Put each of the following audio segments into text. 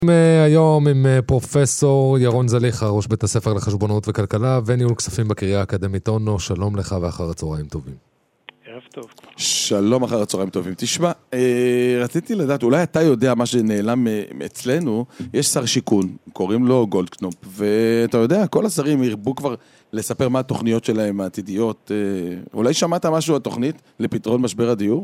היום עם פרופסור ירון זליכה, ראש בית הספר לחשבונאות וכלכלה וניהול כספים בקריה האקדמית אונו. שלום לך ואחר הצהריים טובים. ערב טוב. שלום, אחר הצהריים טובים. תשמע, רציתי לדעת, אולי אתה יודע מה שנעלם אצלנו, יש שר שיכון, קוראים לו גולדקנופ, ואתה יודע, כל השרים ירבו כבר לספר מה התוכניות שלהם העתידיות. אולי שמעת משהו על תוכנית לפתרון משבר הדיור?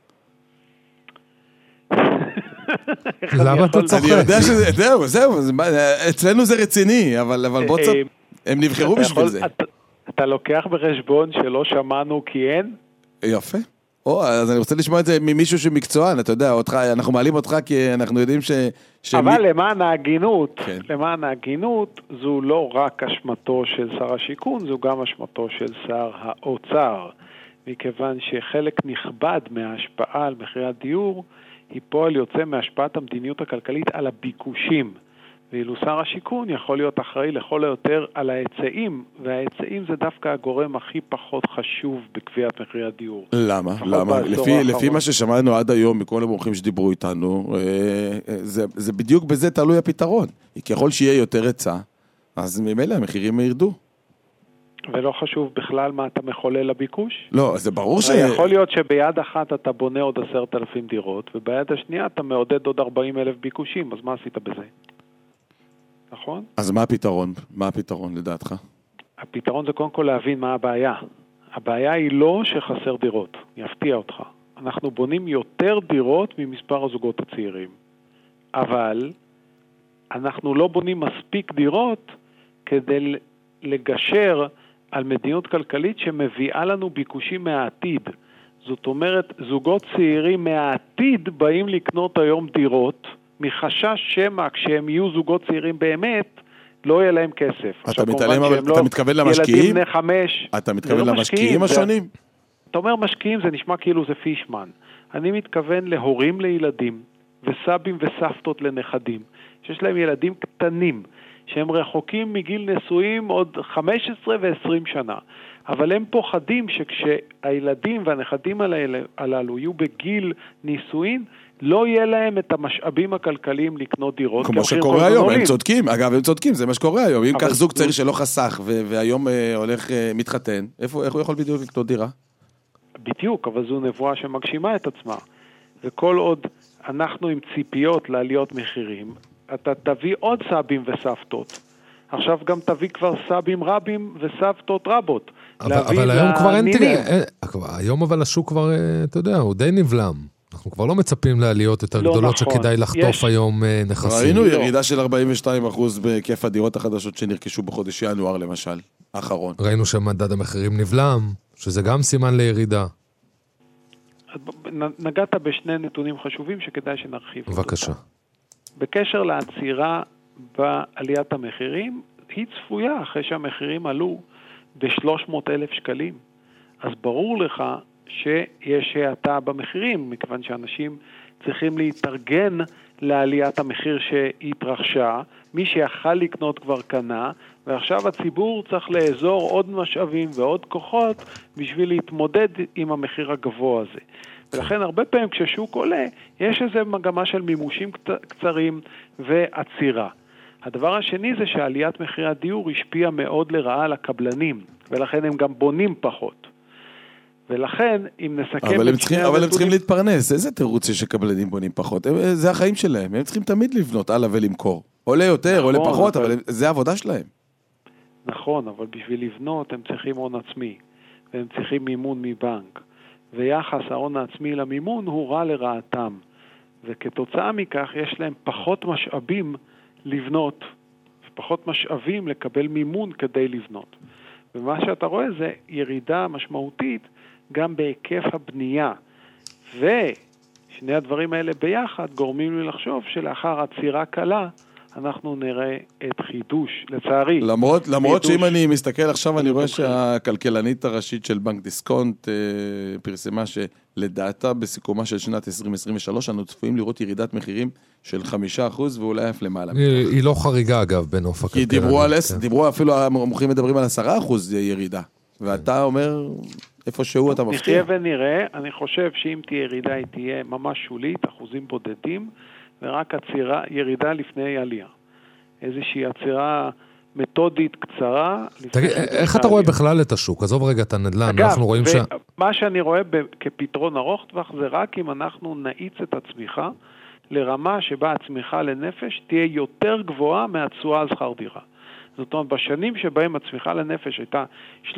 למה אתה צוחק? אני יודע זהו, אצלנו זה רציני, אבל בוא צפ... הם נבחרו בשביל זה. אתה לוקח בחשבון שלא שמענו כי אין? יפה. אז אני רוצה לשמוע את זה ממישהו שמקצוען, אתה יודע, אנחנו מעלים אותך כי אנחנו יודעים אבל למען ההגינות, זו לא רק אשמתו של שר השיכון, זו גם אשמתו של שר האוצר, מכיוון שחלק נכבד מההשפעה על מחירי הדיור, היא פועל יוצא מהשפעת המדיניות הכלכלית על הביקושים, ואילו שר השיכון יכול להיות אחראי לכל היותר על ההיצעים, וההיצעים זה דווקא הגורם הכי פחות חשוב בקביעת מחירי הדיור. למה? לפי מה ששמענו עד היום מכל המומחים שדיברו איתנו, זה בדיוק בזה תלוי הפתרון. ככל שיהיה יותר היצע, אז ממילא המחירים ירדו. ולא חשוב בכלל מה אתה מחולל לביקוש? לא, זה ברור יכול להיות שביד אחת אתה בונה עוד 10,000 דירות, וביד השנייה אתה מעודד עוד 40,000 ביקושים, אז מה עשית בזה? נכון? אז מה הפתרון? מה הפתרון לדעתך? הפתרון זה קודם כל להבין מה הבעיה. הבעיה היא לא שחסר דירות, יפתיע אותך. אנחנו בונים יותר דירות ממספר הזוגות הצעירים. אבל אנחנו לא בונים מספיק דירות כדי לגשר על מדיניות כלכלית שמביאה לנו ביקושים מהעתיד. זאת אומרת, זוגות צעירים מהעתיד באים לקנות היום דירות, מחשש שמה כשהם יהיו זוגות צעירים באמת, לא יהיה להם כסף. אתה מתכוון למשקיעים? ילדים בני 5. אתה מתכוון למשקיעים השונים? אתה אומר משקיעים, זה נשמע כאילו זה פישמן. אני מתכוון להורים לילדים, וסבים וסבתות לנכדים, שיש להם ילדים קטנים, שהם רחוקים מגיל נשואים עוד 15 ו-20 שנה. אבל הם פוחדים שכשהילדים והנכדים הללו יהיו בגיל נישואין, לא יהיה להם את המשאבים הכלכליים לקנות דירות. כמו שקורה היום, הם צודקים. אגב, הם צודקים, זה מה שקורה היום. אם כך זוג צעיר שלא חסך והיום הולך מתחתן, איך הוא יכול בדיוק לקנות דירה? בדיוק, אבל זו נבואה שמגשימה את עצמה. וכל עוד אנחנו עם ציפיות לעליות מחירים, אתה תביא עוד סבים וסבתות. עכשיו גם תביא כבר סבים רבים וסבתות רבות. אבל היום כבר אין היום אבל השוק כבר, אתה יודע, הוא די נבלם. אנחנו כבר לא מצפים לעליות יותר גדולות שכדאי לחטוף היום נכסים. ראינו ירידה של 42% בהיקף הדירות החדשות שנרכשו בחודש ינואר למשל, האחרון. ראינו שמדד המחירים נבלם, שזה גם סימן לירידה. נגעת בשני נתונים חשובים שכדאי שנרחיב. בבקשה. בקשר לעצירה בעליית המחירים, היא צפויה אחרי שהמחירים עלו ב-300,000 שקלים. אז ברור לך שיש האטה במחירים, מכיוון שאנשים צריכים להתארגן לעליית המחיר שהתרחשה, מי שיכל לקנות כבר קנה, ועכשיו הציבור צריך לאזור עוד משאבים ועוד כוחות בשביל להתמודד עם המחיר הגבוה הזה. ולכן הרבה פעמים כששוק עולה, יש איזו מגמה של מימושים קצרים ועצירה. הדבר השני זה שעליית מחירי הדיור השפיעה מאוד לרעה על הקבלנים, ולכן הם גם בונים פחות. ולכן, אם נסכם... אבל הם צריכים להתפרנס. איזה תירוץ יש שקבלנים בונים פחות? זה החיים שלהם. הם צריכים תמיד לבנות הלאה ולמכור. עולה יותר, עולה פחות, אבל זה העבודה שלהם. נכון, אבל בשביל לבנות הם צריכים הון עצמי, והם צריכים מימון מבנק. ויחס ההון העצמי למימון הוא רע לרעתם. וכתוצאה מכך יש להם פחות משאבים לבנות, ופחות משאבים לקבל מימון כדי לבנות. ומה שאתה רואה זה ירידה משמעותית גם בהיקף הבנייה. ושני הדברים האלה ביחד גורמים לי לחשוב שלאחר עצירה קלה, אנחנו נראה את חידוש, לצערי. למרות שאם אני מסתכל עכשיו, אני רואה שהכלכלנית הראשית של בנק דיסקונט פרסמה שלדעתה בסיכומה של שנת 2023, אנו צפויים לראות ירידת מחירים של 5% ואולי אף למעלה. היא לא חריגה אגב בנוף הכלכלנית. כי דיברו אפילו, המומחים מדברים על 10% ירידה. ואתה אומר, איפשהו אתה מפתיע. נחיה ונראה, אני חושב שאם תהיה ירידה, היא תהיה ממש שולית, אחוזים בודדים, ורק ירידה לפני עלייה. איזושהי עצירה מתודית קצרה. תגיד, איך אתה רואה בכלל את השוק? עזוב רגע את הנדל"ן, אנחנו רואים מה שאני רואה כפתרון ארוך טווח זה רק אם אנחנו נאיץ את הצמיחה לרמה שבה הצמיחה לנפש תהיה יותר גבוהה מהתשואה על שכר דירה. זאת אומרת, בשנים שבהם הצמיחה לנפש הייתה 3%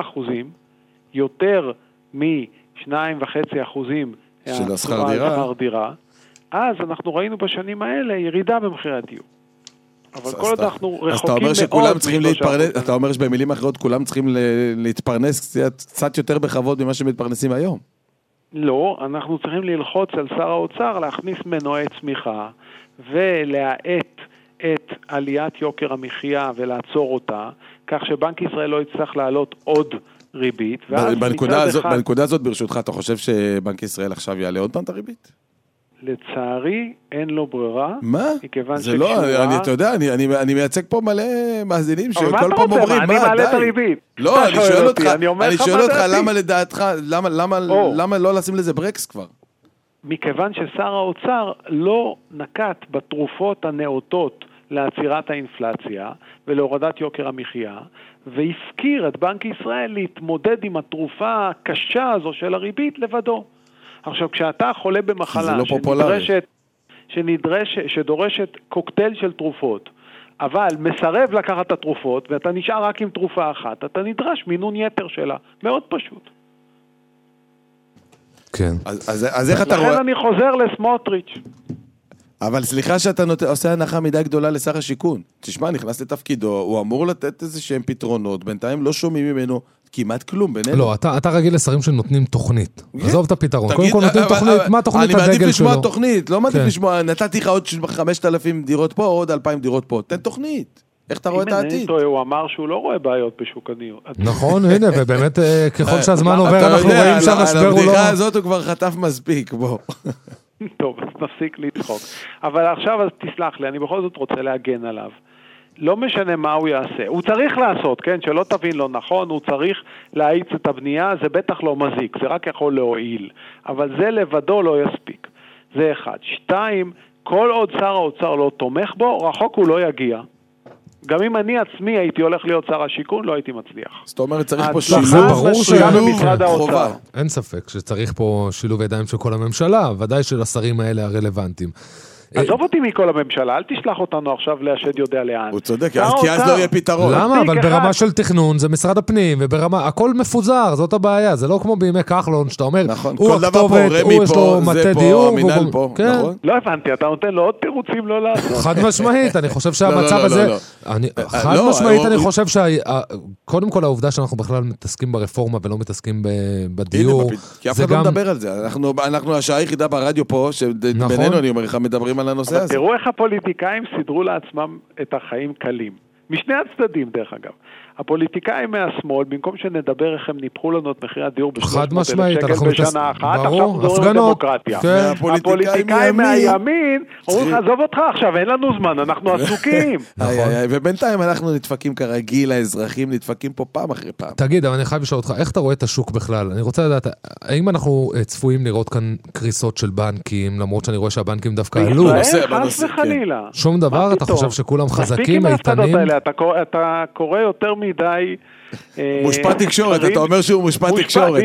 יותר מ2.5% של השכר דירה, אז אנחנו ראינו בשנים האלה ירידה במחירי הדיור. אבל כל עוד אנחנו רחוקים מאוד... אתה אומר שבמילים אחרות כולם צריכים להתפרנס קצת יותר בכבוד ממה שמתפרנסים היום. לא, אנחנו צריכים ללחוץ על שר האוצר להכניס מנועי צמיחה ולהאט את עליית יוקר המחיה ולעצור אותה, כך שבנק ישראל לא יצטרך לעלות עוד ריבית. בנקודה הזאת ברשותך, אתה חושב שבנק ישראל עכשיו יעלה עוד פעם את הריבית? לצערי, אין לו ברירה. מה? זה לא, אתה יודע, אני מייצג פה מלא מאזינים שכל פעם אומרים, מה, אני מעלה את הריבית. לא, אני שואל אותך, למה לדעתך, למה לא לשים לזה ברקס כבר? מכיוון ששר האוצר לא נקט בתרופות הנאותות לעצירת האינפלציה ולהורדת יוקר המחיה, והפקיר את בנק ישראל להתמודד עם התרופה הקשה הזו של הריבית לבדו. עכשיו, כשאתה חולה במחלה לא שדורשת קוקטייל של תרופות, אבל מסרב לקחת את התרופות, ואתה נשאר רק עם תרופה אחת, אתה נדרש מינון יתר שלה. מאוד פשוט. כן. אז איך אתה רואה... לכן אני חוזר לסמוטריץ'. אבל סליחה שאתה עושה הנחה מדי גדולה לשר השיכון. תשמע, נכנס לתפקידו, הוא אמור לתת איזה שהם פתרונות, בינתיים לא שומעים ממנו כמעט כלום בינינו. לא, אתה רגיל לשרים שנותנים תוכנית. עזוב את הפתרון. קודם כל נותנים תוכנית, מה תוכנית הדגל שלו? אני מעדיף לשמוע תוכנית, לא מעדיף לשמוע, נתתי לך עוד 5,000 דירות פה, עוד 2,000 דירות פה. תן תוכנית. איך אתה רואה את העתיד? הוא אמר שהוא לא רואה בעיות בשוק הדיור. נכון, הנה, ובאמת ככל שהזמן עובר אנחנו רואים שהמשבר הוא לא... הבדיחה הזאת הוא כבר חטף מספיק, בוא. טוב, אז נפסיק לצחוק. אבל עכשיו, אז תסלח לי, אני בכל זאת רוצה להגן עליו. לא משנה מה הוא יעשה. הוא צריך לעשות, כן? שלא תבין לא נכון, הוא צריך להאיץ את הבנייה, זה בטח לא מזיק, זה רק יכול להועיל. אבל זה לבדו לא יספיק. זה אחד. 2, כל עוד שר האוצר לא תומך בו, רחוק הוא לא יגיע. גם אם אני עצמי הייתי הולך להיות שר השיכון, לא הייתי מצליח. זאת אומרת, צריך פה שילוב חובה. אין ספק שצריך פה שילוב ידיים של כל הממשלה, ודאי של השרים האלה הרלוונטיים. עזוב אותי מכל הממשלה, אל תשלח אותנו עכשיו להשד יודע לאן. הוא צודק, כי אז לא יהיה פתרון. למה? אבל ברמה של תכנון זה משרד הפנים, וברמה, הכל מפוזר, זאת הבעיה. זה לא כמו בימי כחלון, שאתה אומר, הוא הכתובת, הוא יש לו מטה דיור. לא הבנתי, אתה נותן לו עוד תירוצים לא לעשות. חד משמעית, אני חושב שהמצב הזה, חד משמעית אני חושב קודם כל העובדה שאנחנו בכלל מתעסקים ברפורמה ולא מתעסקים בדיור. כי אף אחד לא מדבר על זה. אנחנו השעה היחידה ברדיו פה, שבינינו אני אומר לך, מדברים על הנושא הזה. תראו איך הפוליטיקאים סידרו לעצמם את החיים קלים. משני הצדדים דרך אגב. הפוליטיקאים מהשמאל, במקום שנדבר איך הם ניפחו לנו את מחיר הדיור ב-300,000 שקל בשנה אחת, עכשיו מדברים דמוקרטיה. הפוליטיקאים מהימין, אומרים לך, עזוב אותך עכשיו, אין לנו זמן, אנחנו עסוקים. ובינתיים אנחנו נדפקים כרגיל, האזרחים נדפקים פה פעם אחרי פעם. תגיד, אבל אני חייב לשאול אותך, איך אתה רואה את השוק בכלל? אני רוצה לדעת, האם אנחנו צפויים לראות כאן קריסות של בנקים, למרות שאני רואה שהבנקים דווקא עלו? חס וחלילה. שום דבר, אתה חושב שכולם חזקים, איתנים? אתה קורא יותר מדי... מושפע תקשורת, אתה אומר שהוא מושפע תקשורת.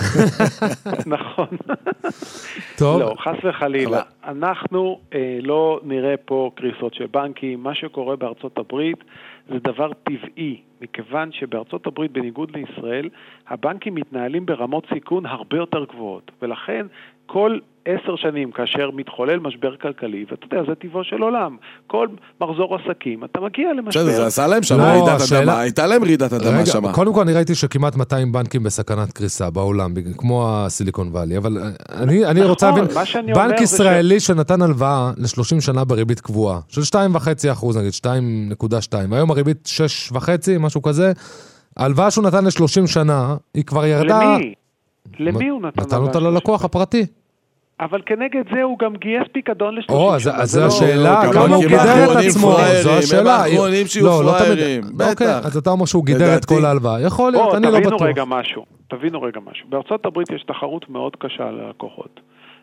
נכון. טוב. לא, חס וחלילה. אנחנו לא נראה פה קריסות של בנקים. מה שקורה בארצות הברית זה דבר טבעי, מכיוון שבארצות הברית, בניגוד לישראל, הבנקים מתנהלים ברמות סיכון הרבה יותר גבוהות, ולכן כל 10 שנים כאשר מתחולל משבר כלכלי, ואתה יודע, זה טבעו של עולם, כל מחזור עסקים, אתה מגיע למשבר. זה עשה להם שם רעידת אדמה, הייתה להם רעידת אדמה שם. קודם כל אני ראיתי שכמעט 200 בנקים בסכנת קריסה בעולם, כמו הסיליקון ואלי, אבל אני רוצה להבין, בנק ישראלי שנתן הלוואה ל-30 שנה בריבית קבועה, של 2.5%, נגיד 2.2, והיום הריבית 6.5, משהו כזה, ההלוואה שהוא נתן ל-30 שנה, היא כבר ירדה... למי הוא נתן? נתן אותה ללקוח הפרטי. אבל כנגד זה הוא גם גייס פיקדון ל-30 שנה. אז זו השאלה, כמה הוא גידר את עצמו, זו השאלה. הם האחרונים שיהיו פריירים, בטח. אז אתה אומר שהוא גידר את כל ההלוואה. יכול להיות, אני לא בטוח. תבינו רגע משהו. בארצות הברית יש תחרות מאוד קשה על הלקוחות.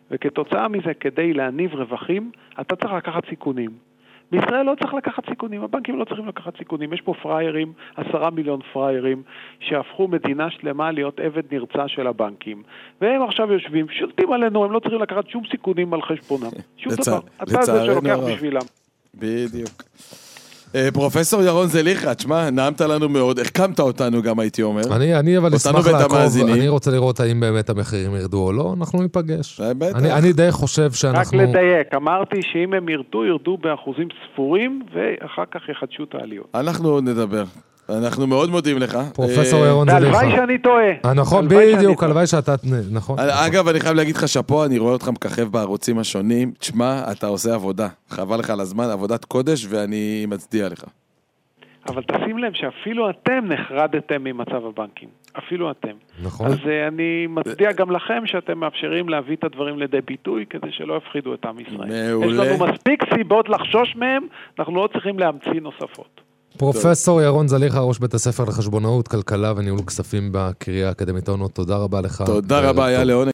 וכתוצאה מזה, כדי להניב רווחים, אתה צריך לקחת סיכונים. בישראל לא צריך לקחת סיכונים, הבנקים לא צריכים לקחת סיכונים. יש פה פריירים, 10 מיליון פריירים, שהפכו מדינה שלמה להיות עבד נרצע של הבנקים. והם עכשיו יושבים, שולטים עלינו, הם לא צריכים לקחת שום סיכונים על חשבונם. שום דבר. אתה זה שלוקח בשבילם. בדיוק. פרופסור ירון זליכה, תשמע, נעמת לנו מאוד, החכמת אותנו גם הייתי אומר. אני אבל אשמח לעקוב, אני רוצה לראות האם באמת המחירים ירדו או לא, אנחנו ניפגש. אני די חושב שאנחנו... רק לדייק, אמרתי שאם הם ירדו באחוזים ספורים, ואחר כך יחדשו את העליות. אנחנו נדבר. אנחנו מאוד מודים לך. פרופסור ירון זליכה. הלוואי שאני טועה. נכון, בדיוק, הלוואי שאתה... נכון. אגב, אני חייב להגיד לך שפה, אני רואה אותך מככב בערוצים השונים. תשמע, אתה עושה עבודה. חבל לך על הזמן, עבודת קודש, ואני מצדיע לך. אבל תשים לב שאפילו אתם נחרדתם ממצב הבנקים. אפילו אתם. נכון. אז אני מצדיע גם לכם שאתם מאפשרים להביא את הדברים לידי ביטוי, כדי שלא יפחידו את עם ישראל. יש לנו מספיק סיבות לחשוש מהם, אנחנו לא צריכים להמציא נוספות. פרופסור ירון זליכה, ראש בית הספר לחשבונאות, כלכלה וניהול כספים בקריה האקדמית אונו, תודה רבה לך. תודה רבה, היה לעונג.